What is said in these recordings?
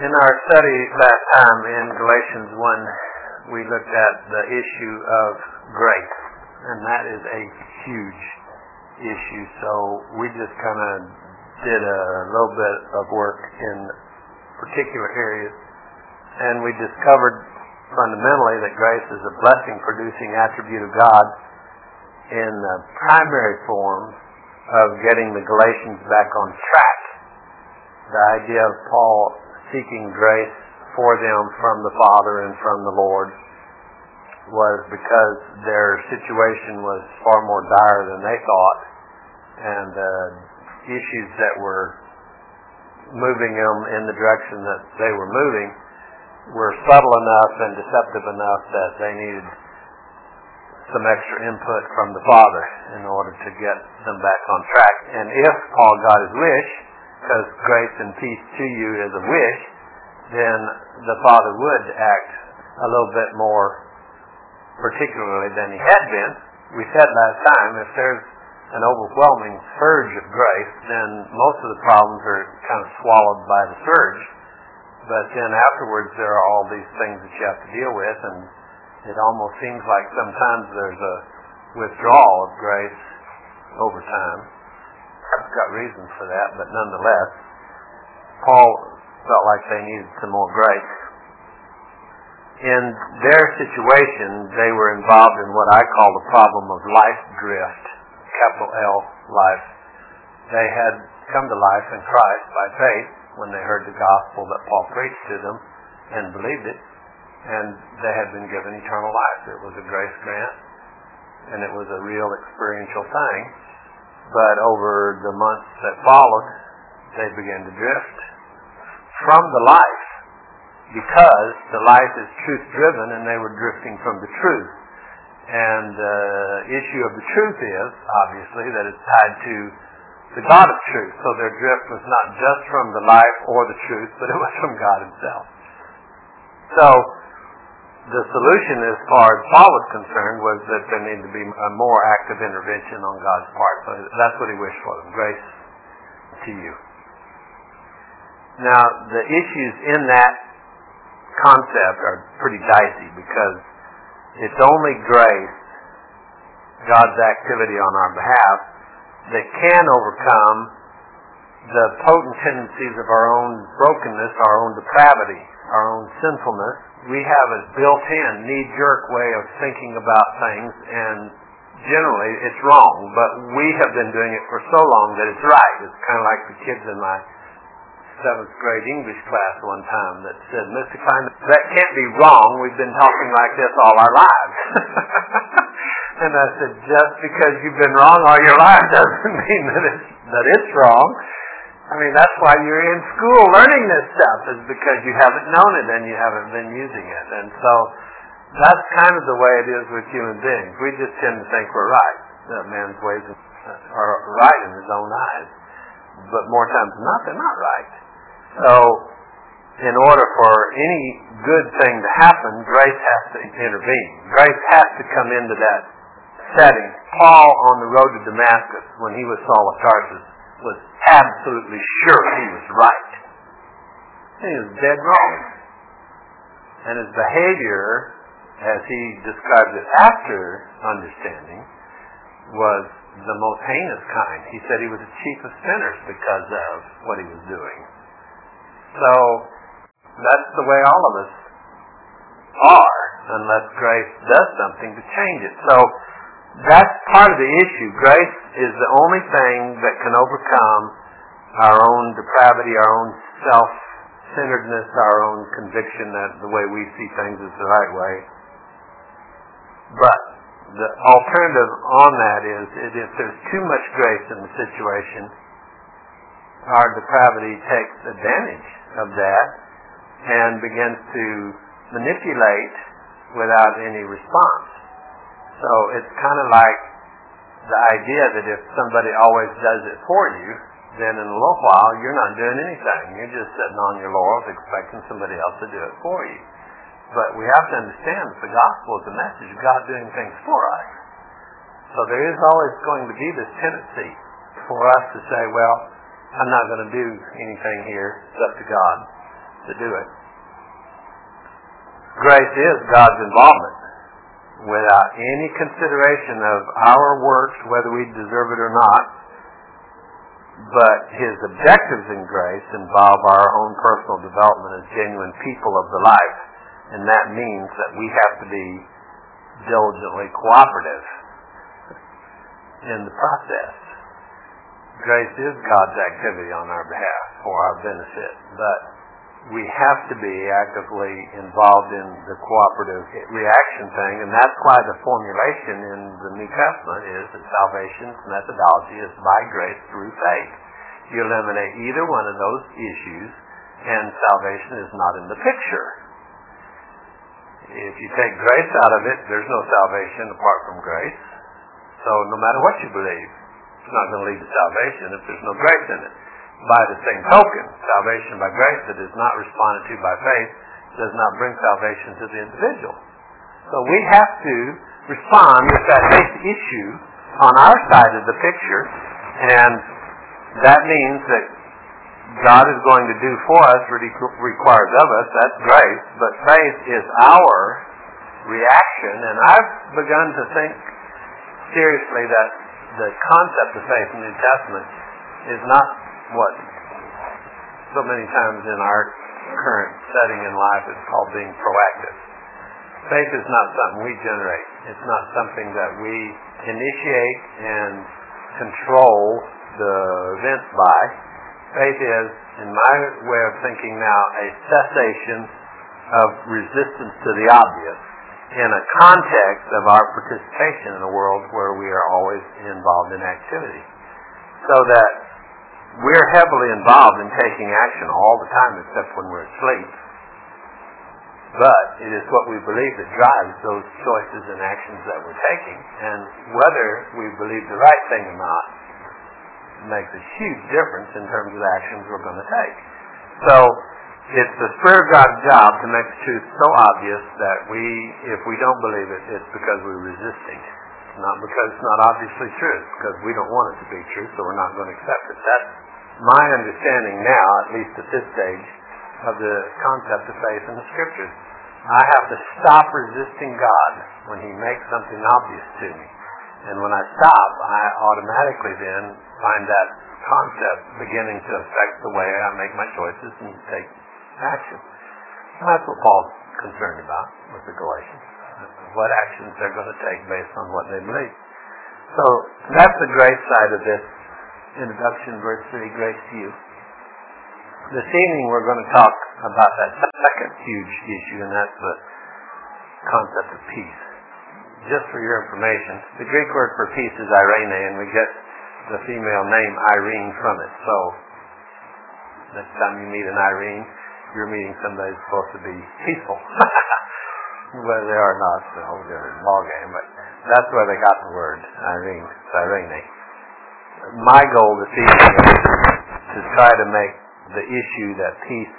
In our study last time in Galatians 1, we looked at the issue of grace, and that is a huge issue. So we just kind of did a little bit of work in particular areas, and we discovered fundamentally that grace is a blessing-producing attribute of God in the primary form of getting the Galatians back on track. The idea of Paul seeking grace for them from the Father and from the Lord was because their situation was far more dire than they thought, and issues that were moving them in the direction that they were moving were subtle enough and deceptive enough that they needed some extra input from the Father in order to get them back on track. And if Paul got his wish, because grace and peace to you is a wish, then the Father would act a little bit more particularly than he had been. We said last time, if there's an overwhelming surge of grace, then most of the problems are kind of swallowed by the surge. But then afterwards there are all these things that you have to deal with, and it almost seems like sometimes there's a withdrawal of grace over time. I've got reasons for that, but nonetheless, Paul felt like they needed some more grace. In their situation, they were involved in what I call the problem of life drift, capital L, life. They had come to life in Christ by faith when they heard the gospel that Paul preached to them and believed it, and they had been given eternal life. It was a grace grant, and it was a real experiential thing. But over the months that followed, they began to drift from the life, because the life is truth-driven, and they were drifting from the truth. And the issue of the truth is, obviously, that it's tied to the God of truth. So their drift was not just from the life or the truth, but it was from God himself. So the solution, as far as Paul was concerned, was that there needed to be a more active intervention on God's part. So that's what he wished for them, grace to you. Now, the issues in that concept are pretty dicey, because it's only grace, God's activity on our behalf, that can overcome the potent tendencies of our own brokenness, our own depravity, our own sinfulness. We have a built-in, knee-jerk way of thinking about things, and generally it's wrong, but we have been doing it for so long that it's right. It's kind of like the kids in my 7th grade English class one time that said, "Mr. Klein, that can't be wrong. We've been talking like this all our lives." And I said, just because you've been wrong all your life doesn't mean that it's wrong. I mean, that's why you're in school learning this stuff, is because you haven't known it and you haven't been using it. And so that's kind of the way it is with human beings. We just tend to think we're right. That man's ways are right in his own eyes. But more times than not, they're not right. So in order for any good thing to happen, grace has to intervene. Grace has to come into that setting. Paul on the road to Damascus, when he was Saul of Tarsus, was absolutely sure he was right. He was dead wrong. And his behavior, as he described it after understanding, was the most heinous kind. He said he was the chief of sinners because of what he was doing. So that's the way all of us are, unless grace does something to change it. So that's part of the issue. Grace is the only thing that can overcome our own depravity, our own self-centeredness, our own conviction that the way we see things is the right way. But the alternative on that is if there's too much grace in the situation, our depravity takes advantage of that and begins to manipulate without any response. So it's kind of like the idea that if somebody always does it for you, then in a little while you're not doing anything. You're just sitting on your laurels expecting somebody else to do it for you. But we have to understand that the gospel is the message of God doing things for us. So there is always going to be this tendency for us to say, well, I'm not going to do anything here. It's up to God. to do it. Grace is God's involvement without any consideration of our works, whether we deserve it or not. But His objectives in grace involve our own personal development as genuine people of the life. And that means that we have to be diligently cooperative in the process. Grace is God's activity on our behalf for our benefit, but we have to be actively involved in the cooperative reaction thing, and that's why the formulation in the New Testament is that salvation's methodology is by grace through faith. You eliminate either one of those issues, and salvation is not in the picture. If you take grace out of it, there's no salvation apart from grace. So no matter what you believe, it's not going to lead to salvation if there's no grace in it. By the same token, salvation by grace that is not responded to by faith does not bring salvation to the individual. So we have to respond with that faith issue on our side of the picture, and that means that God is going to do for us what He requires of us. That's grace. But faith is our reaction, and I've begun to think seriously that the concept of faith in the New Testament is not what so many times in our current setting in life is called being proactive. Faith is not something we generate. It's not something that we initiate and control the events by. Faith is, in my way of thinking now, a cessation of resistance to the obvious in a context of our participation in a world where we are always involved in activity. So that we're heavily involved in taking action all the time except when we're asleep. But it is what we believe that drives those choices and actions that we're taking. And whether we believe the right thing or not makes a huge difference in terms of the actions we're going to take. So it's the Spirit of God's job to make the truth so obvious that if we don't believe it, it's because we're resisting. Not because it's not obviously true. It's because we don't want it to be true, so we're not going to accept it. That's my understanding now, at least at this stage, of the concept of faith in the Scriptures. I have to stop resisting God when He makes something obvious to me. And when I stop, I automatically then find that concept beginning to affect the way I make my choices and take action. And that's what Paul's concerned about with the Galatians. What actions they're going to take based on what they believe. So that's the grace side of this introduction, verse 3, grace to you. This evening we're going to talk about that second huge issue, and that's the concept of peace. Just for your information, the Greek word for peace is eirene, and we get the female name Irene from it. So next time you meet an Irene, you're meeting somebody who's supposed to be peaceful. Whether they are or not, it's a whole different ballgame, but that's where they got the word Irene. It's eirene. My goal this evening is to try to make the issue that peace,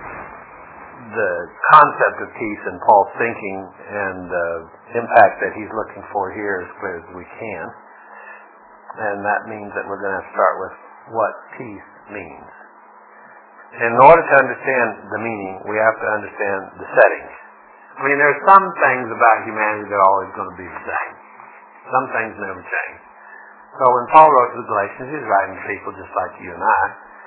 the concept of peace in Paul's thinking and the impact that he's looking for here as clear as we can. And that means that we're going to start with what peace means. In order to understand the meaning, we have to understand the setting. I mean, there's some things about humanity that are always going to be the same. Some things never change. So when Paul wrote to the Galatians, he was writing to people just like you and I.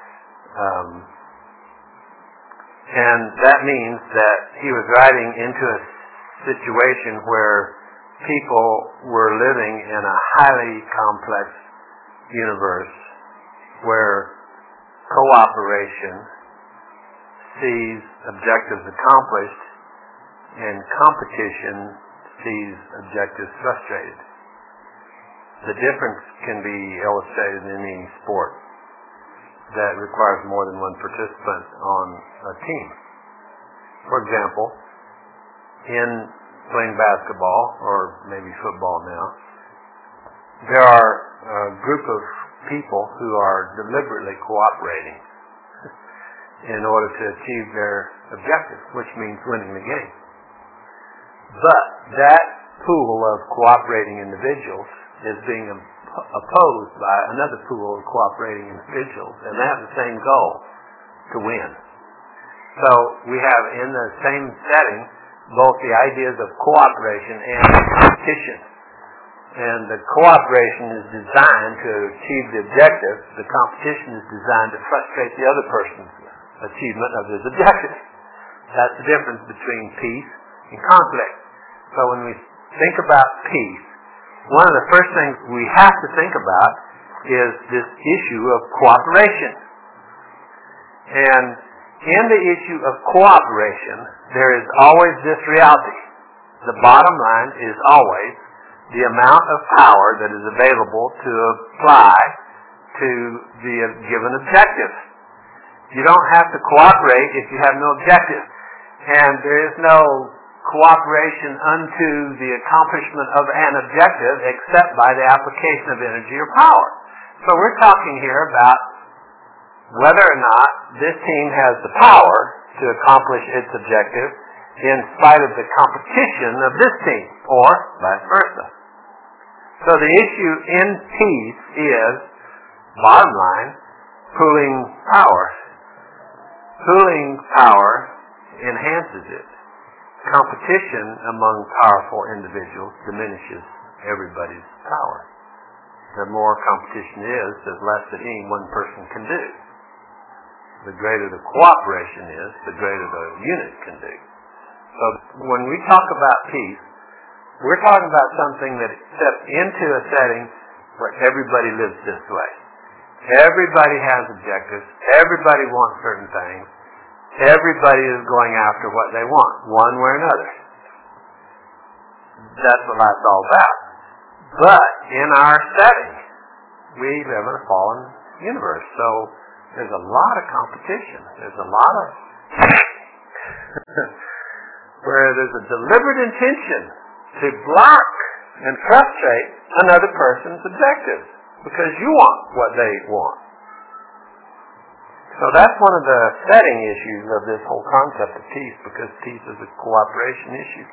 And that means that he was writing into a situation where people were living in a highly complex universe where cooperation sees objectives accomplished and competition sees objectives frustrated. The difference can be illustrated in any sport that requires more than one participant on a team. For example, in playing basketball, or maybe football now, there are a group of people who are deliberately cooperating in order to achieve their objective, which means winning the game. But that pool of cooperating individuals is being opposed by another pool of cooperating individuals, and they have the same goal, to win. So we have in the same setting both the ideas of cooperation and competition. And the cooperation is designed to achieve the objective. The competition is designed to frustrate the other person's achievement of his objective. That's the difference between peace and conflict. So when we think about peace, one of the first things we have to think about is this issue of cooperation. And in the issue of cooperation, there is always this reality. The bottom line is always the amount of power that is available to apply to the given objective. You don't have to cooperate if you have no objective. And there is no cooperation unto the accomplishment of an objective except by the application of energy or power. So we're talking here about whether or not this team has the power to accomplish its objective in spite of the competition of this team, or vice versa. So the issue in peace is, bottom line, pooling power. Pooling power enhances it. Competition among powerful individuals diminishes everybody's power. The more competition is, the less that any one person can do. The greater the cooperation is, the greater the unit can do. So when we talk about peace, we're talking about something that steps into a setting where everybody lives this way. Everybody has objectives. Everybody wants certain things. Everybody is going after what they want, one way or another. That's what life's all about. But in our setting, we live in a fallen universe. So there's a lot of competition. There's a lot of where there's a deliberate intention to block and frustrate another person's objectives because you want what they want. So that's one of the setting issues of this whole concept of peace, because peace is a cooperation issue.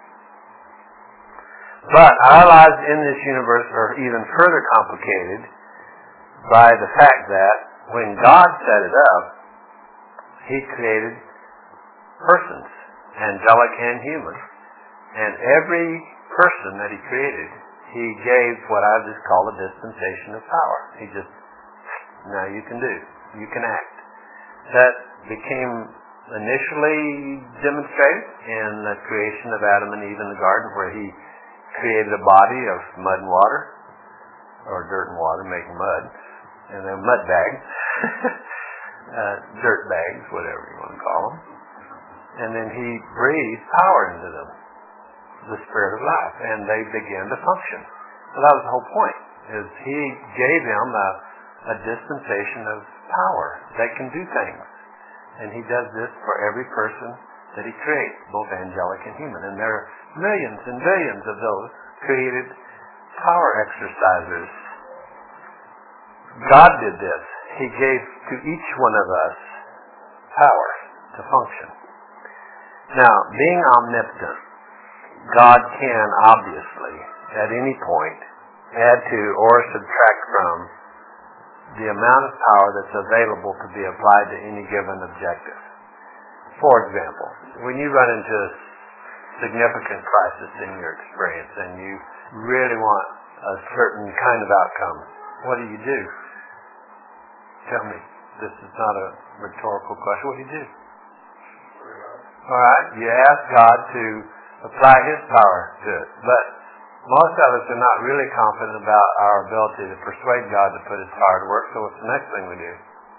But our lives in this universe are even further complicated by the fact that when God set it up, He created persons, angelic and human. And every person that He created, He gave what I just call a dispensation of power. He just, now you can do, you can act. That became initially demonstrated in the creation of Adam and Eve in the garden, where He created a body of mud and water, or dirt and water, making mud, and then mud bags, dirt bags, whatever you want to call them. And then He breathed power into them, the Spirit of life, and they began to function. So that was the whole point, is He gave them a dispensation of power that can do things. And He does this for every person that He creates, both angelic and human. And there are millions and billions of those created power exercisers. God did this. He gave to each one of us power to function. Now, being omnipotent, God can obviously, at any point, add to or subtract from the amount of power that's available to be applied to any given objective. For example, when you run into a significant crisis in your experience and you really want a certain kind of outcome, what do you do? Tell me. This is not a rhetorical question. What do you do? All right, you ask God to apply His power to it. But most of us are not really confident about our ability to persuade God to put His power to work, so what's the next thing we do?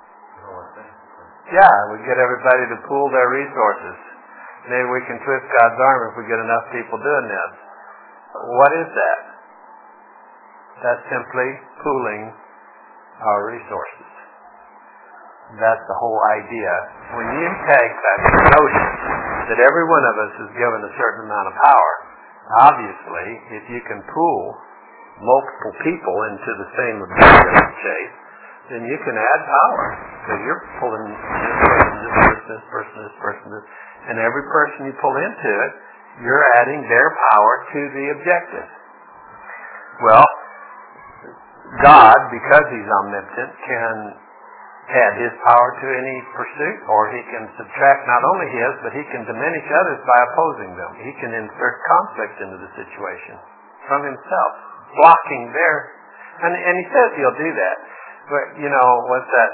Yeah, we get everybody to pool their resources. Maybe we can twist God's arm if we get enough people doing this. What is that? That's simply pooling our resources. That's the whole idea. When you take that notion that every one of us is given a certain amount of power, obviously, if you can pool multiple people into the same objective chase, then you can add power. So you're pulling this person, and every person you pull into it, you're adding their power to the objective. Well, God, because He's omnipotent, can add his power to any pursuit, or he can subtract not only his, but he can diminish others by opposing them. He can insert conflict into the situation from himself, blocking their... And he says he'll do that. But, what's that...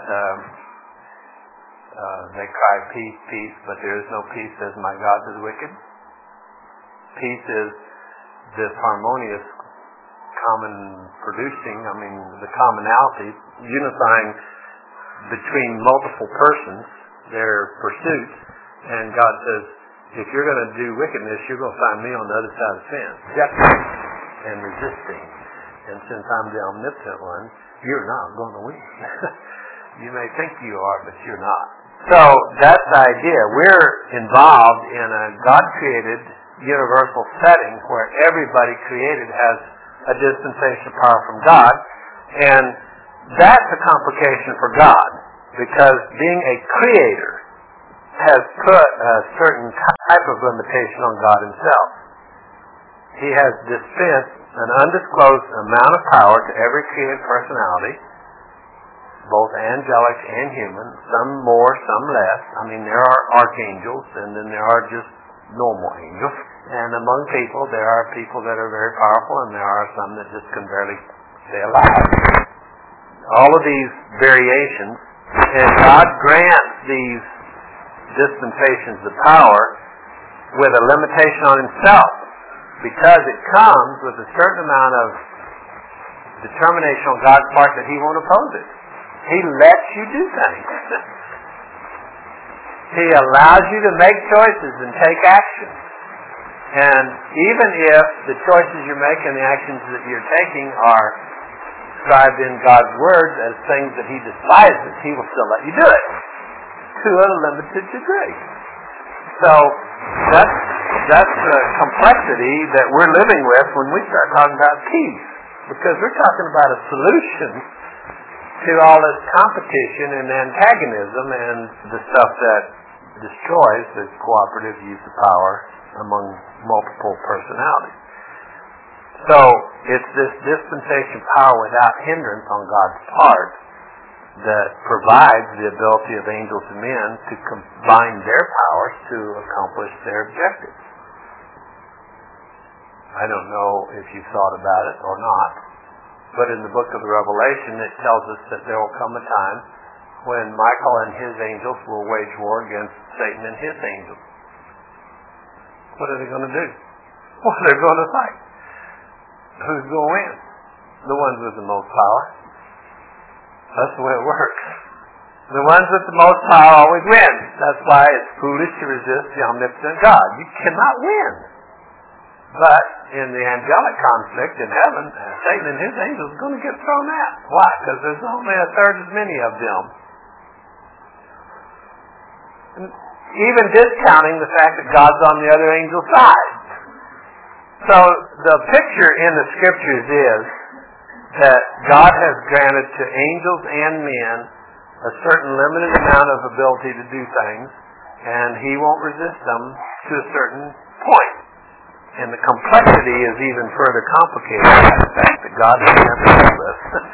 they cry, peace, peace, but there is no peace, says my God to the wicked. Peace is this harmonious common producing, the commonality, unifying between multiple persons, their pursuits, and God says, if you're going to do wickedness, you're going to find me on the other side of the fence, objecting and resisting. And since I'm the omnipotent one, you're not going to win. You may think you are, but you're not. So that's the idea. We're involved in a God-created universal setting where everybody created has a dispensation of power from God, and that's a complication for God, because being a creator has put a certain type of limitation on God himself. He has dispensed an undisclosed amount of power to every created personality, both angelic and human, some more, some less. There are archangels, and then there are just normal angels. And among people, there are people that are very powerful, and there are some that just can barely stay alive. All of these variations, and God grants these dispensations of power with a limitation on himself, because it comes with a certain amount of determination on God's part that he won't oppose it. He lets you do things. He allows you to make choices and take action. And even if the choices you're making, the actions that you're taking are described in God's words as things that he despises, he will still let you do it to a limited degree. So that's the complexity that we're living with when we start talking about peace, because we're talking about a solution to all this competition and antagonism and the stuff that destroys the cooperative use of power among multiple personalities. So it's this dispensation of power without hindrance on God's part that provides the ability of angels and men to combine their powers to accomplish their objectives. I don't know if you've thought about it or not, but in the book of the Revelation it tells us that there will come a time when Michael and his angels will wage war against Satan and his angels. What are they going to do? Well, they're going to fight. Who's going to win? The ones with the most power. That's the way it works. The ones with the most power always win. That's why it's foolish to resist the omnipotent God. You cannot win. But in the angelic conflict in heaven, Satan and his angels are going to get thrown out. Why? Because there's only a third as many of them. Even discounting the fact that God's on the other angel's side. So the picture in the scriptures is that God has granted to angels and men a certain limited amount of ability to do things, and he won't resist them to a certain point. And the complexity is even further complicated by the fact that God has never told us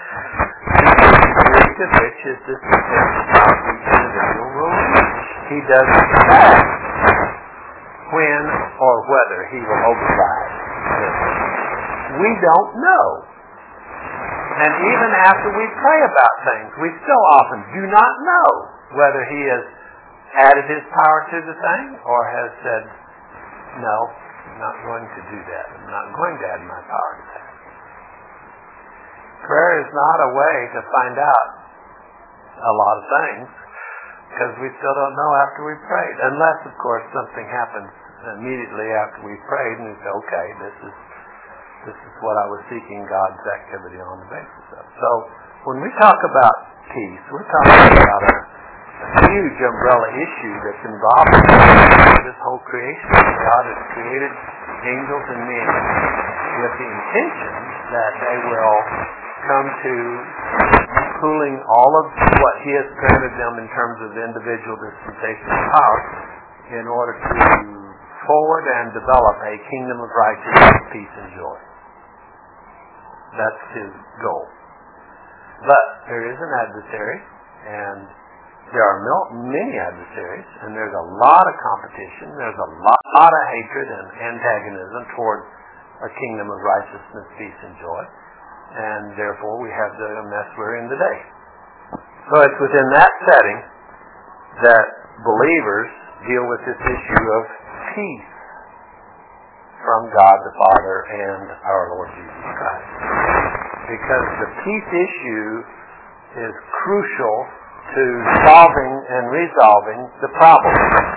to which is this how each individual will reach. He doesn't say when or whether he will override this. We don't know. And even after we pray about things, we still often do not know whether he has added his power to the thing or has said, no, I'm not going to do that. I'm not going to add my power to that. Prayer is not a way to find out a lot of things, because we still don't know after we prayed. Unless, of course, something happens immediately after we prayed and we say, okay, this is what I was seeking God's activity on the basis of. So when we talk about peace, we're talking about a huge umbrella issue that's involved in this whole creation. God has created angels and men with the intention that they will come to pooling all of what he has granted them in terms of individual dispensation of power in order to forward and develop a kingdom of righteousness, peace, and joy. That's his goal. But there is an adversary, And there are many adversaries, and there's a lot of competition. There's a lot of hatred and antagonism toward a kingdom of righteousness, peace, and joy. And therefore, we have the mess we're in today. So it's within that setting that believers deal with this issue of peace from God the Father and our Lord Jesus Christ. Because the peace issue is crucial to solving and resolving the problem.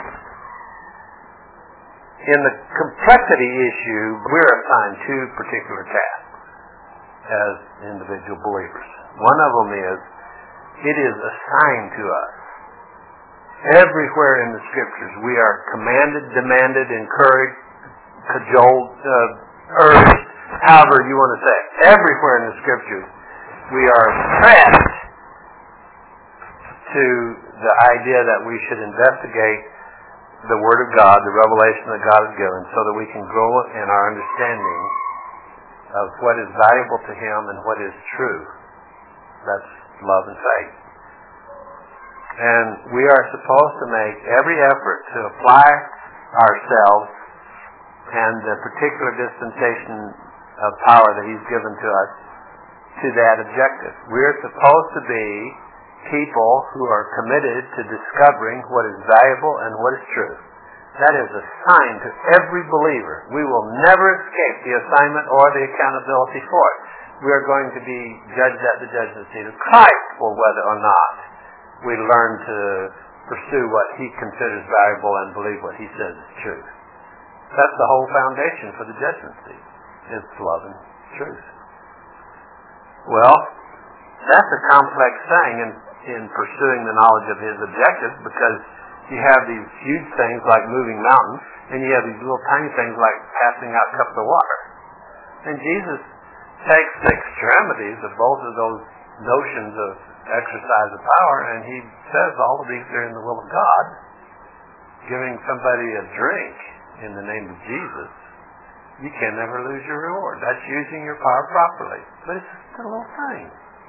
In the complexity issue, we're assigned two particular tasks as individual believers. One of them is, it is assigned to us. Everywhere in the Scriptures, we are commanded, demanded, encouraged, cajoled, urged, however you want to say it. Everywhere in the Scriptures, we are pressed to the idea that we should investigate the Word of God, the revelation that God has given, so that we can grow in our understanding of what is valuable to Him and what is true. That's love and faith. And we are supposed to make every effort to apply ourselves and the particular dispensation of power that He's given to us to that objective. We're supposed to be people who are committed to discovering what is valuable and what is true. That is assigned to every believer. We will never escape the assignment or the accountability for it. We are going to be judged at the judgment seat of Christ for whether or not we learn to pursue what He considers valuable and believe what He says is true. That's the whole foundation for the judgment seat. It's love and truth. Well, that's a complex thing in pursuing the knowledge of His objectives, because you have these huge things like moving mountains, and you have these little tiny things like passing out cups of water. And Jesus takes the extremities of both of those notions of exercise of power, and He says all of these are in the will of God. Giving somebody a drink in the name of Jesus, you can never lose your reward. That's using your power properly. But it's just a little thing.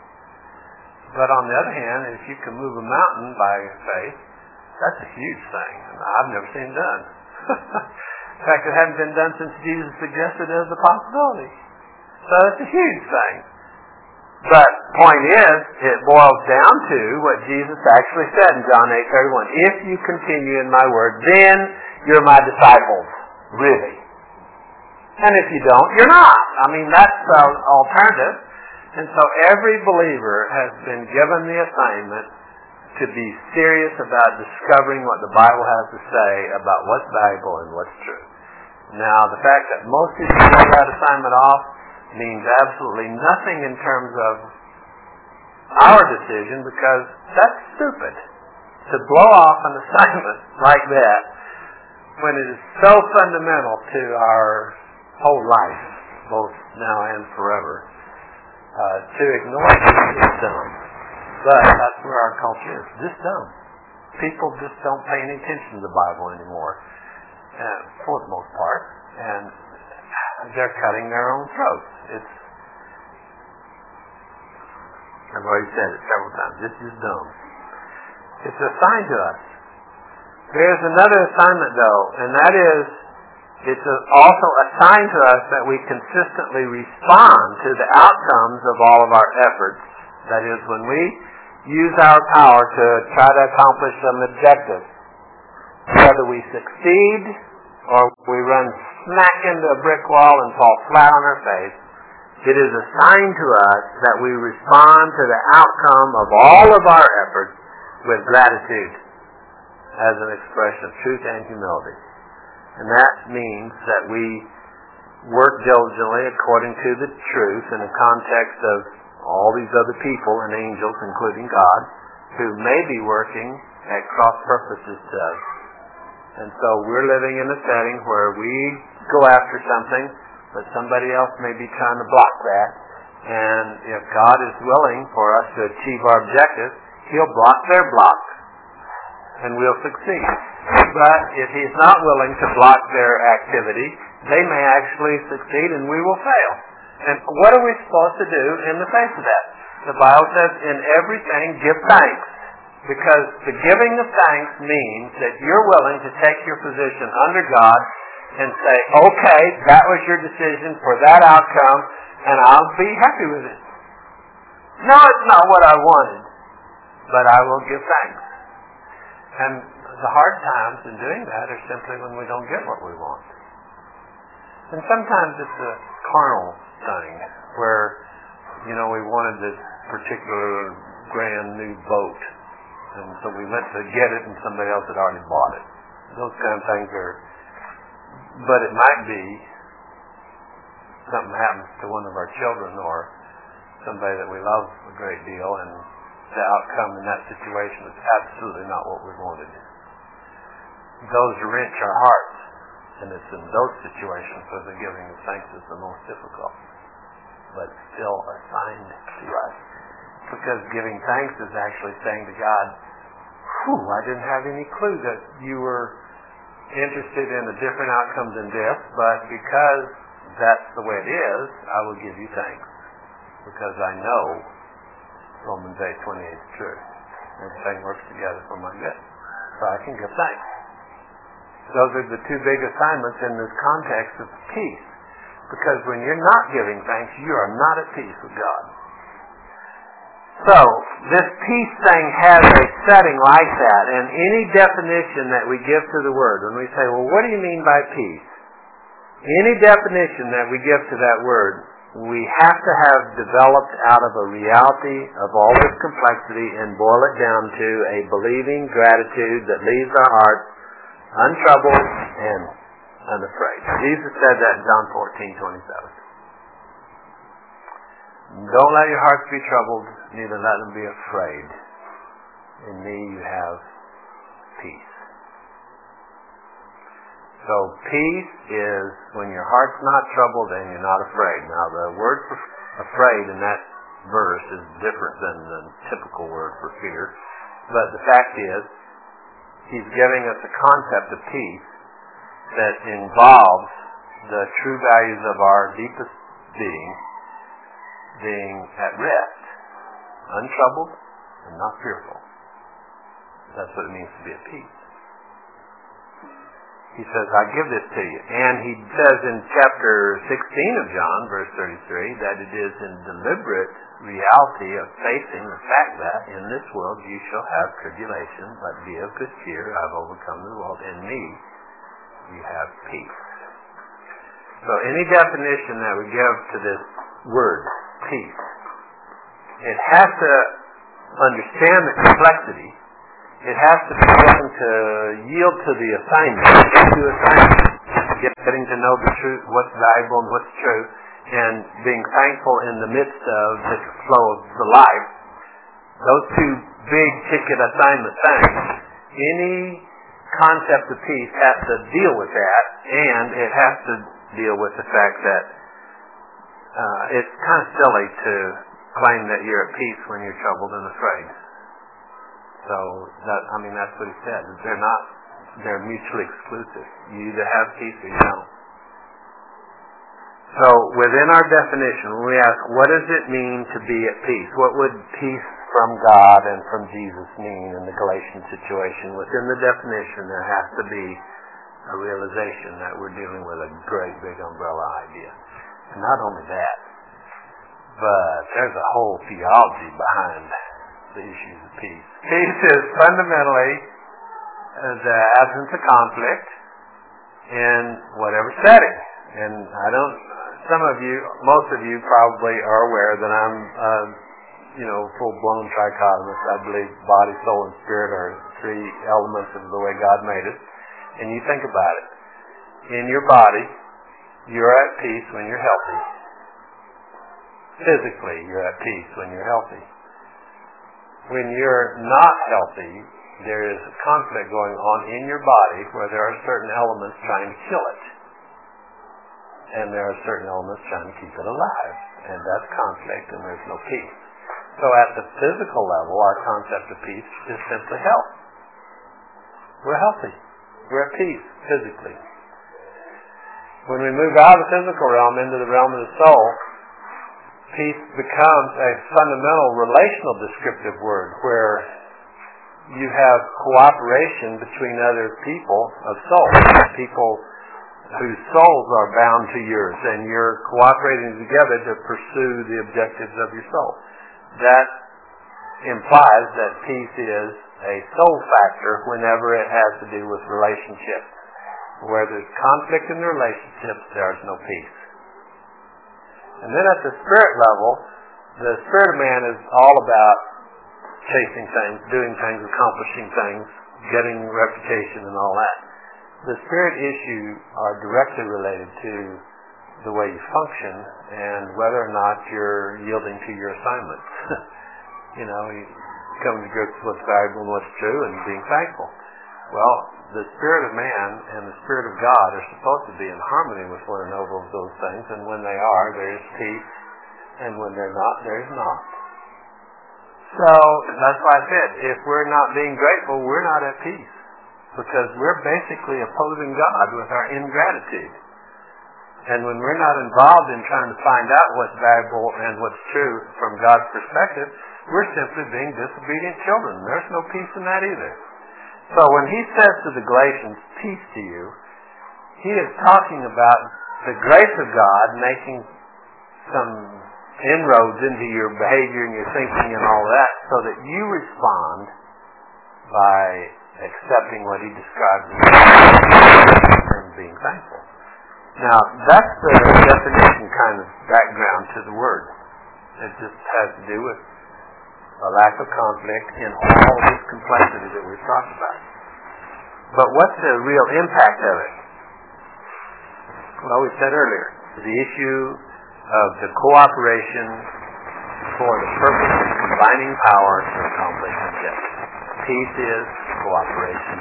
But on the other hand, if you can move a mountain by faith, that's a huge thing. I've never seen it done. In fact, it hadn't been done since Jesus suggested it as a possibility. So it's a huge thing. But point is, it boils down to what Jesus actually said in John 8:31. If you continue in my word, then you're my disciples. Really. And if you don't, you're not. I mean, that's the alternative. And so every believer has been given the assignment to be serious about discovering what the Bible has to say about what's valuable and what's true. Now, the fact that most people blow that assignment off means absolutely nothing in terms of our decision, because that's stupid to blow off an assignment like that when it is so fundamental to our whole life, both now and forever. To ignore it is dumb. But that's where our culture is. Just dumb. People just don't pay any attention to the Bible anymore, for the most part. And they're cutting their own throats. I've already said it several times. This is dumb. It's assigned to us. There's another assignment, though, and that is, it's also assigned to us that we consistently respond to the outcomes of all of our efforts. That is, when we use our power to try to accomplish some objective, whether we succeed or we run smack into a brick wall and fall flat on our face, it is assigned to us that we respond to the outcome of all of our efforts with gratitude as an expression of truth and humility. And that means that we work diligently according to the truth in the context of all these other people and angels, including God, who may be working at cross purposes to us. And so we're living in a setting where we go after something, but somebody else may be trying to block that. And if God is willing for us to achieve our objective, He'll block their block, and we'll succeed. But if He's not willing to block their activity, they may actually succeed and we will fail. And what are we supposed to do in the face of that? The Bible says, in everything, give thanks. Because the giving of thanks means that you're willing to take your position under God and say, okay, that was your decision for that outcome, and I'll be happy with it. No, it's not what I wanted, but I will give thanks. And the hard times in doing that are simply when we don't get what we want. And sometimes it's a carnal thing where, we wanted this particular grand new boat, and so we went to get it and somebody else had already bought it. Those kind of things are, but it might be something happens to one of our children or somebody that we love a great deal, and the outcome in that situation is absolutely not what we wanted. Those wrench our hearts, and it's in those situations where the giving of thanks is the most difficult, but still assigned to us. Because giving thanks is actually saying to God, I didn't have any clue that you were interested in a different outcome than this, but because that's the way it is, I will give you thanks. Because I know Romans 8:28 is true. Everything works together for my good. So I can give thanks. Those are the two big assignments in this context of peace. Because when you're not giving thanks, you are not at peace with God. So, this peace thing has a setting like that, and any definition that we give to the word, when we say, well, what do you mean by peace? Any definition that we give to that word, we have to have developed out of a reality of all this complexity and boil it down to a believing gratitude that leaves our hearts untroubled and unafraid. Jesus said that in John 14:27. Don't let your hearts be troubled, neither let them be afraid. In me you have peace. So peace is when your heart's not troubled and you're not afraid. Now the word for afraid in that verse is different than the typical word for fear. But the fact is, he's giving us a concept of peace that involves the true values of our deepest being at rest, untroubled and not fearful. That's what it means to be at peace. He says, I give this to you. And he says in chapter 16 of John, verse 33, that it is in deliberate reality of facing the fact that in this world you shall have tribulation, but be of good cheer, I've overcome the world. In me you have peace. So any definition that we give to this word, peace, it has to understand the complexity. It has to be willing to yield to the assignment, getting to know the truth, what's valuable and what's true, and being thankful in the midst of the flow of the life. Those two big ticket assignment things. Any concept of peace has to deal with that, and it has to deal with the fact that it's kind of silly to claim that you're at peace when you're troubled and afraid. So, that's what he said. They're mutually exclusive. You either have peace or you don't. So, within our definition, when we ask, what does it mean to be at peace? What would peace from God and from Jesus mean in the Galatian situation? Within the definition, there has to be a realization that we're dealing with a great big umbrella idea. And not only that, but there's a whole theology behind the issues of peace. Peace is fundamentally the absence of conflict in whatever setting. And most of you probably are aware that I'm full-blown trichotomist. I believe body, soul, and spirit are three elements of the way God made us. And you think about it. In your body, you're at peace when you're healthy. Physically, you're at peace when you're healthy. When you're not healthy, there is a conflict going on in your body where there are certain elements trying to kill it. And there are certain elements trying to keep it alive. And that's conflict, and there's no peace. So at the physical level, our concept of peace is simply health. We're healthy. We're at peace physically. When we move out of the physical realm into the realm of the soul, peace becomes a fundamental relational descriptive word where you have cooperation between other people of souls, people whose souls are bound to yours, and you're cooperating together to pursue the objectives of your soul. That implies that peace is a soul factor whenever it has to do with relationships. Where there's conflict in the relationships, there's no peace. And then at the spirit level, the spirit of man is all about chasing things, doing things, accomplishing things, getting reputation and all that. The spirit issues are directly related to the way you function and whether or not you're yielding to your assignments. You come to grips with what's valuable and what's true and being thankful. Well, the spirit of man and the spirit of God are supposed to be in harmony with one another of those things, and when they are, there is peace, and when they're not, there is not. So, that's why I said, if we're not being grateful, we're not at peace. Because we're basically opposing God with our ingratitude. And when we're not involved in trying to find out what's valuable and what's true from God's perspective, we're simply being disobedient children. There's no peace in that either. So when he says to the Galatians, peace to you, he is talking about the grace of God making some inroads into your behavior and your thinking and all that, so that you respond by accepting what he describes as being thankful. Now, that's the definition kind of background to the word. It just has to do with a lack of conflict in all this complexity that we've talked about. But what's the real impact of it? Well, we said earlier, the issue of the cooperation for the purpose of combining power to accomplish objectives. Peace is cooperation.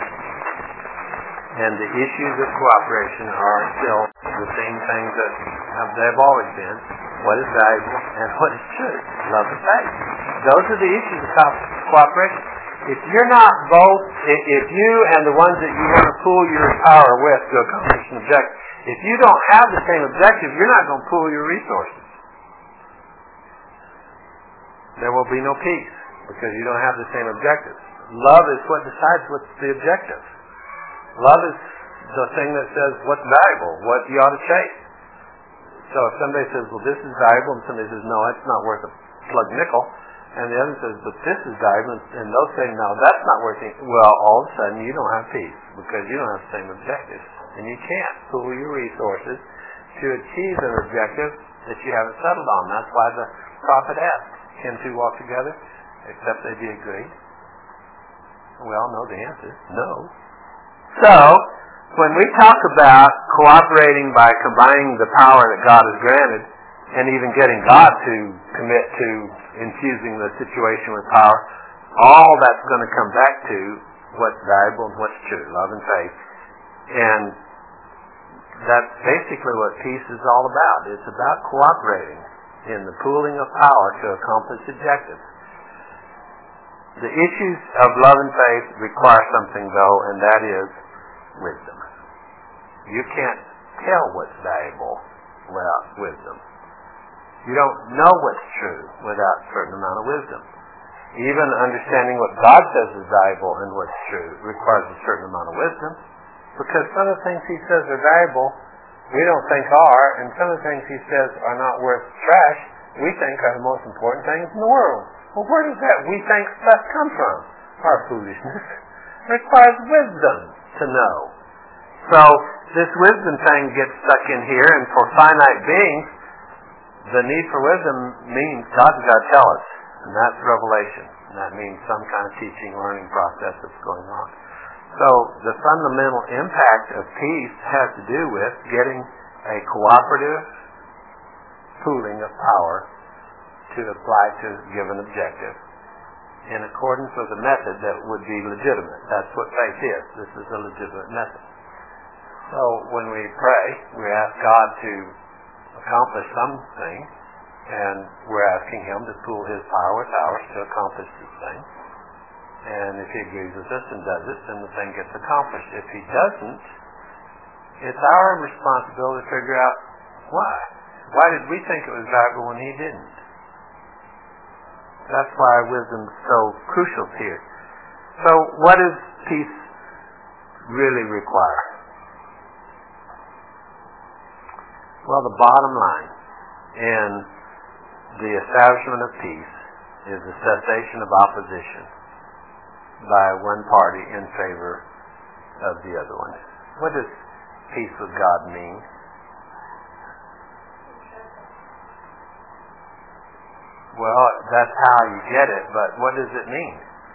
And the issues of cooperation are still the same things that they've always been. What is valuable and what is true. Love and faith. Those are the issues of cooperation. If you're not both, if you and the ones that you want to pool your power with to accomplish an objective, if you don't have the same objective, you're not going to pool your resources. There will be no peace because you don't have the same objective. Love is what decides what's the objective. Love is the thing that says what's valuable, what you ought to chase. So if somebody says, well, this is valuable, and somebody says, no, it's not worth a plug nickel, and the other says, but this is valuable, and they'll say, no, that's not worth it. Well, all of a sudden, you don't have peace because you don't have the same objectives, and you can't pool your resources to achieve an objective that you haven't settled on. That's why the prophet asked, can two walk together except they be agreed? We all know the answer, no. So, when we talk about cooperating by combining the power that God has granted and even getting God to commit to infusing the situation with power, all that's going to come back to what's valuable and what's true, love and faith. And that's basically what peace is all about. It's about cooperating in the pooling of power to accomplish objectives. The issues of love and faith require something, though, and that is wisdom. You can't tell what's valuable without wisdom. You don't know what's true without a certain amount of wisdom. Even understanding what God says is valuable and what's true requires a certain amount of wisdom, because some of the things he says are valuable we don't think are, and some of the things he says are not worth trash we think are the most important things in the world. Well, where does that we think stuff come from? Our foolishness. It requires wisdom to know. So this wisdom thing gets stuck in here, and for finite beings, the need for wisdom means God's got to tell us, and that's revelation. And that means some kind of teaching, learning process that's going on. So the fundamental impact of peace has to do with getting a cooperative pooling of power to apply to a given objective in accordance with a method that would be legitimate. That's what faith is. This is a legitimate method. So when we pray, we ask God to accomplish something, and we're asking Him to pool His power with ours to accomplish this thing. And if He agrees with us and does it, then the thing gets accomplished. If He doesn't, it's our responsibility to figure out why. Why did we think it was valuable when He didn't? That's why wisdom is so crucial here. So what does peace really require? Well, the bottom line in the establishment of peace is the cessation of opposition by one party in favor of the other one. What does peace with God mean? Well, that's how you get it, but what does it mean?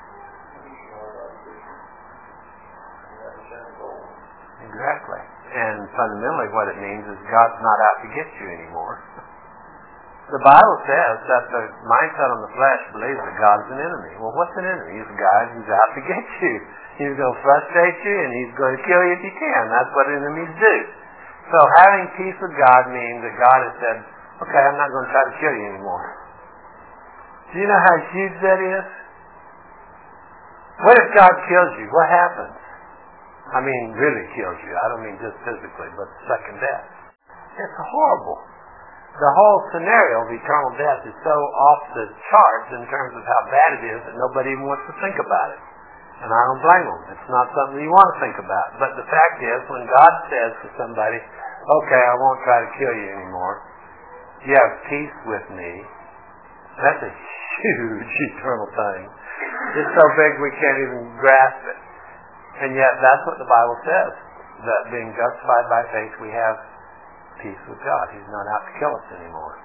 Exactly. And fundamentally what it means is God's not out to get you anymore. The Bible says that the mindset on the flesh believes that God's an enemy. Well, what's an enemy? He's a guy who's out to get you. He's going to frustrate you and he's going to kill you if he can. That's what enemies do. So having peace with God means that God has said, okay, I'm not going to try to kill you anymore. Do you know how huge that is? What if God kills you? What happens? I mean, really kills you. I don't mean just physically, but second death. It's horrible. The whole scenario of eternal death is so off the charts in terms of how bad it is that nobody even wants to think about it. And I don't blame them. It's not something you want to think about. But the fact is, when God says to somebody, okay, I won't try to kill you anymore, you have peace with me, that's a huge eternal thing. It's so big we can't even grasp it. And yet that's what the Bible says, that being justified by faith we have peace with God. He's not out to kill us anymore.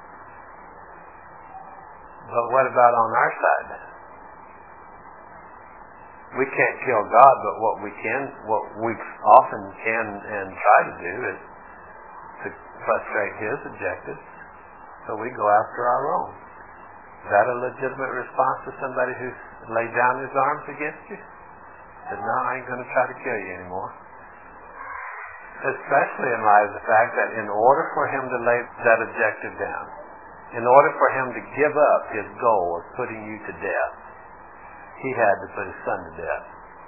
But what about on our side? We can't kill God, but what we often can and try to do is to frustrate His objectives, so we go after our own. Is that a legitimate response to somebody who's laid down his arms against you? Said, no, I ain't going to try to kill you anymore. Especially in light of the fact that in order for him to lay that objective down, in order for him to give up his goal of putting you to death, he had to put his son to death.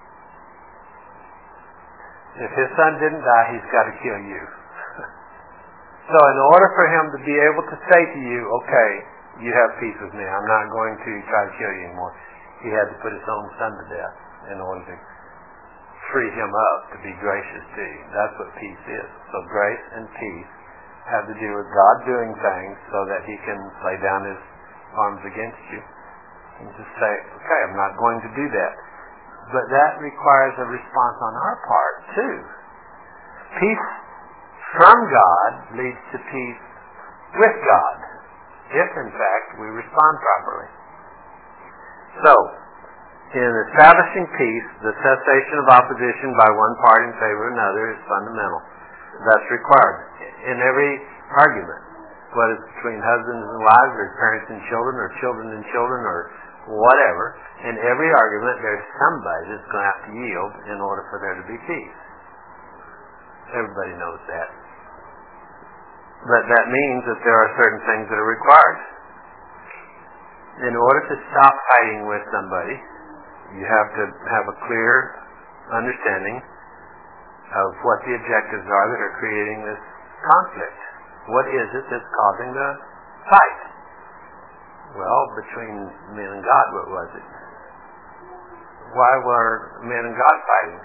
If his son didn't die, he's got to kill you. So in order for him to be able to say to you, okay, you have peace with me, I'm not going to try to kill you anymore, he had to put his own son to death in order to free him up to be gracious to you. That's what peace is. So grace and peace have to do with God doing things so that he can lay down his arms against you and just say, okay, I'm not going to do that. But that requires a response on our part too. Peace from God leads to peace with God, if in fact we respond properly. So, in establishing peace, the cessation of opposition by one party in favor of another is fundamental. That's required in every argument, whether it's between husbands and wives, or parents and children and children, or whatever. In every argument, there's somebody that's going to have to yield in order for there to be peace. Everybody knows that. But that means that there are certain things that are required. In order to stop fighting with somebody, you have to have a clear understanding of what the objectives are that are creating this conflict. What is it that's causing the fight? Well, between men and God, what was it? Why were men and God fighting?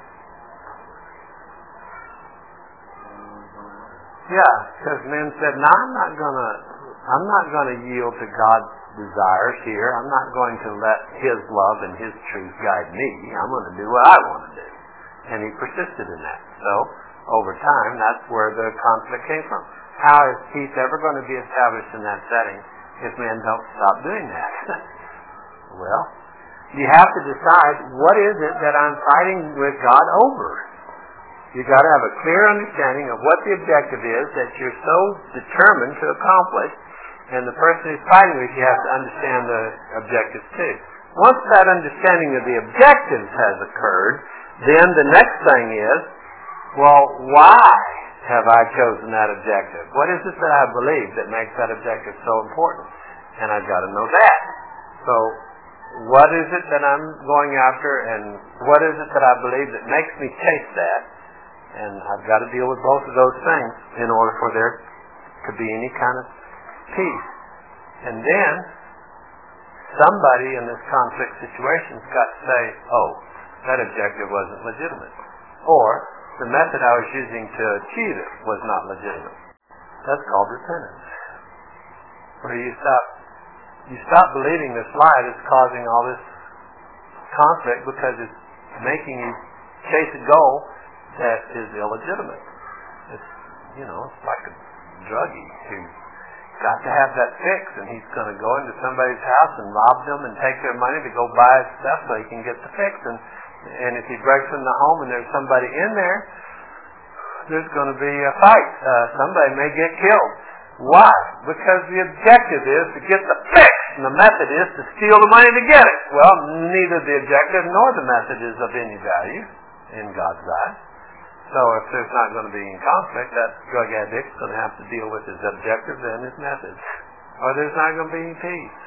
Yeah, because men said, no, I'm not gonna yield to God's desires here. I'm not going to let his love and his truth guide me. I'm going to do what I want to do. And he persisted in that. So, over time, that's where the conflict came from. How is peace ever going to be established in that setting if men don't stop doing that? Well, you have to decide, what is it that I'm fighting with God over? You've got to have a clear understanding of what the objective is that you're so determined to accomplish. And the person who's fighting with you has to understand the objectives too. Once that understanding of the objectives has occurred, then the next thing is, well, why have I chosen that objective? What is it that I believe that makes that objective so important? And I've got to know that. So, what is it that I'm going after, and what is it that I believe that makes me chase that? And I've got to deal with both of those things in order for there to be any kind of peace. And then, somebody in this conflict situation's got to say, oh, that objective wasn't legitimate. Or, the method I was using to achieve it was not legitimate. That's called repentance. Where you stop believing this lie that's causing all this conflict because it's making you chase a goal that is illegitimate. It's like a druggie who's got to have that fix, and he's going to go into somebody's house and rob them and take their money to go buy stuff so he can get the fix. And if he breaks in the home and there's somebody in there, there's going to be a fight. Somebody may get killed. Why? Because the objective is to get the fix, and the method is to steal the money to get it. Well, neither the objective nor the method is of any value in God's eyes. So if there's not going to be any conflict, that drug addict's going to have to deal with his objectives and his methods. Or there's not going to be any peace.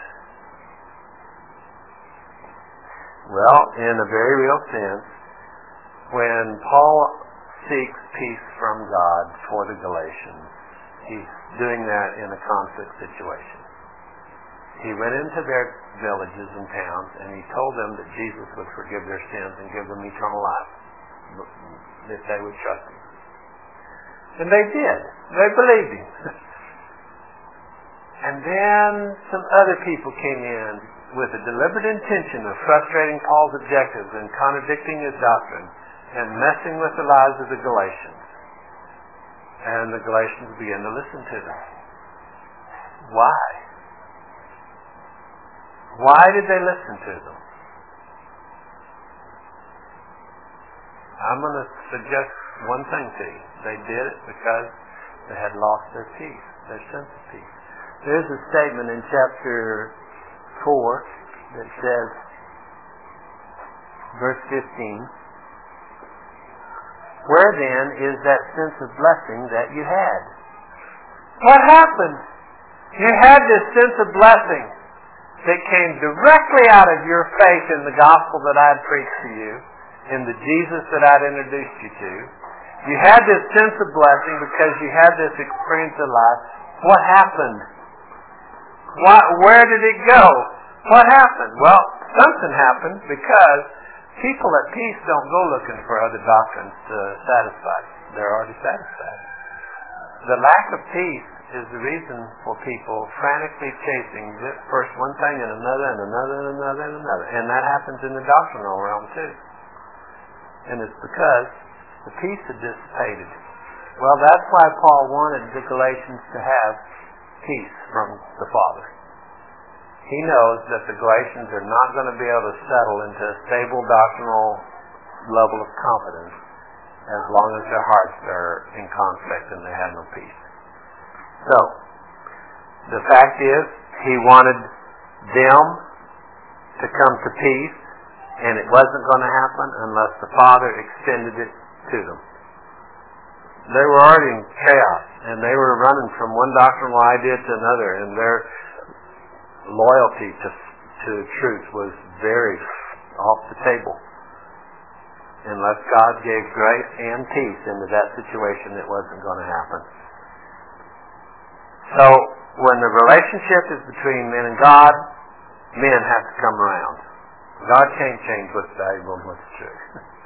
Well, in a very real sense, when Paul seeks peace from God for the Galatians, he's doing that in a conflict situation. He went into their villages and towns and he told them that Jesus would forgive their sins and give them eternal life if they would trust him. And they did. They believed him. And then some other people came in with a deliberate intention of frustrating Paul's objectives and contradicting his doctrine and messing with the lives of the Galatians. And the Galatians began to listen to them. Why? Why did they listen to them? I'm going to suggest one thing to you. They did it because they had lost their peace, their sense of peace. There's a statement in chapter 4 that says, verse 15, where then is that sense of blessing that you had? What happened? You had this sense of blessing that came directly out of your faith in the gospel that I had preached to you, in the Jesus that I'd introduced you to. You had this sense of blessing because you had this experience of life. What happened? Where did it go? What happened? Well, something happened because people at peace don't go looking for other doctrines to satisfy. They're already satisfied. The lack of peace is the reason for people frantically chasing first one thing and another and another and another and another. And that happens in the doctrinal realm too. And it's because the peace had dissipated. Well, that's why Paul wanted the Galatians to have peace from the Father. He knows that the Galatians are not going to be able to settle into a stable doctrinal level of confidence as long as their hearts are in conflict and they have no peace. So, the fact is, he wanted them to come to peace, and it wasn't going to happen unless the Father extended it to them. They were already in chaos, and they were running from one doctrinal idea to another, and their loyalty to truth was very off the table. Unless God gave grace and peace into that situation, it wasn't going to happen. So, when the relationship is between men and God, men have to come around. God can't change what's valuable and what's true.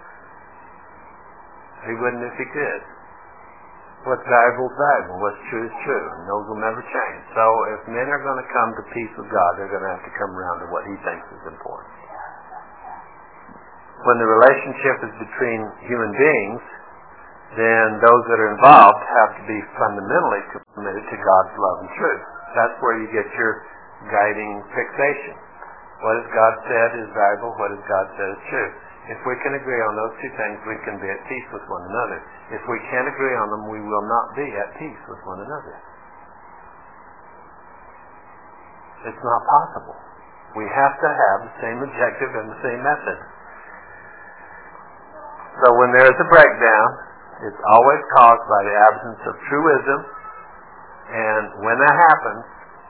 He wouldn't if he could. What's valuable is valuable. What's true is true. And those will never change. So if men are going to come to peace with God, they're going to have to come around to what he thinks is important. When the relationship is between human beings, then those that are involved have to be fundamentally committed to God's love and truth. That's where you get your guiding fixation. What has God said is valuable, what has God said is true. If we can agree on those two things, we can be at peace with one another. If we can't agree on them, we will not be at peace with one another. It's not possible. We have to have the same objective and the same method. So when there is a breakdown, it's always caused by the absence of true wisdom, and when that happens,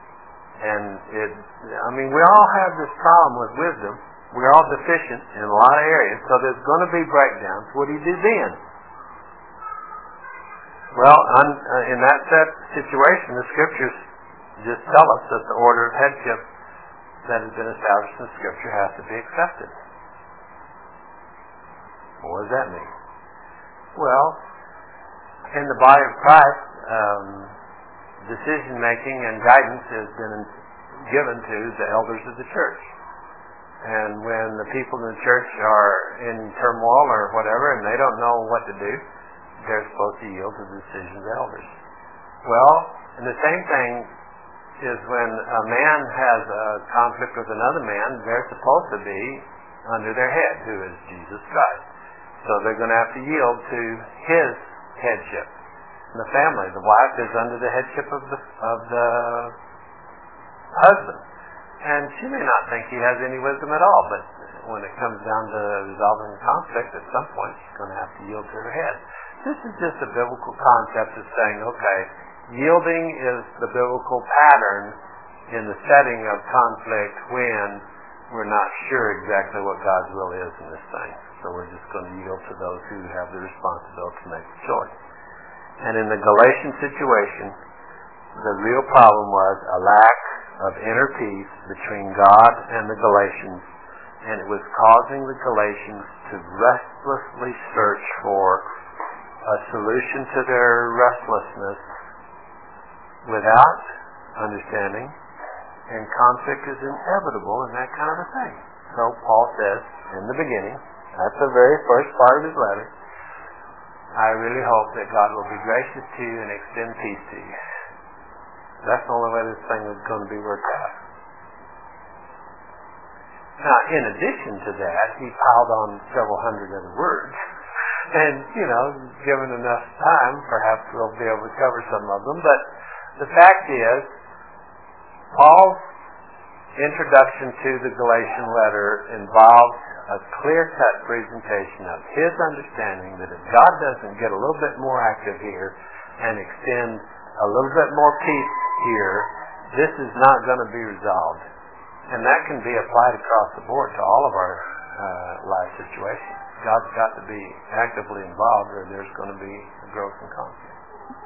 we all have this problem with wisdom. We're all deficient in a lot of areas, so there's going to be breakdowns. What do you do then? Well, in that situation, the Scriptures just tell us that the order of headship that has been established in Scripture has to be accepted. What does that mean? Well, in the body of Christ, decision-making and guidance has been given to the elders of the church. And when the people in the church are in turmoil or whatever and they don't know what to do, they're supposed to yield to the decisions of the elders. Well, and the same thing is when a man has a conflict with another man, they're supposed to be under their head, who is Jesus Christ. So they're going to have to yield to his headship. In the family, the wife is under the headship of the husband. And she may not think he has any wisdom at all, but when it comes down to resolving a conflict, at some point she's going to have to yield to her head. This is just a biblical concept of saying, okay, yielding is the biblical pattern in the setting of conflict when we're not sure exactly what God's will is in this thing. So we're just going to yield to those who have the responsibility to make the choice. And in the Galatian situation, the real problem was a lack of inner peace between God and the Galatians, and it was causing the Galatians to restlessly search for a solution to their restlessness without understanding, and conflict is inevitable in that kind of a thing. So Paul says in the beginning, that's the very first part of his letter, I really hope that God will be gracious to you and extend peace to you. That's the only way this thing is going to be worked out. Now, in addition to that, he piled on several hundred other words. And, given enough time, perhaps we'll be able to cover some of them. But the fact is, Paul's introduction to the Galatian letter involves a clear-cut presentation of his understanding that if God doesn't get a little bit more active here and extend a little bit more peace here, this is not going to be resolved. And that can be applied across the board to all of our life situations. God's got to be actively involved or there's going to be a growth in conflict.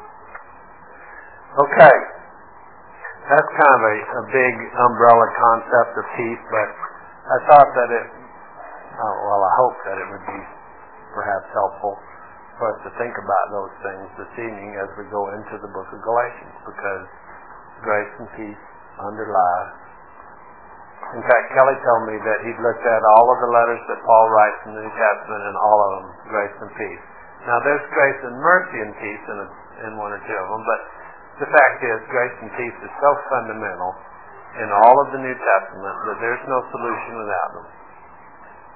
Okay. That's kind of a big umbrella concept of peace, but I thought that I hope that it would be perhaps helpful for us to think about those things this evening as we go into the book of Galatians, because grace and peace underlie. In fact, Kelly told me that he'd looked at all of the letters that Paul writes in the New Testament, and all of them, grace and peace. Now, there's grace and mercy and peace in one or two of them, but the fact is, grace and peace is so fundamental in all of the New Testament that there's no solution without them.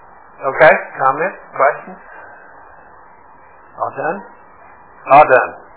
Okay? Comments? Questions? All done? All done.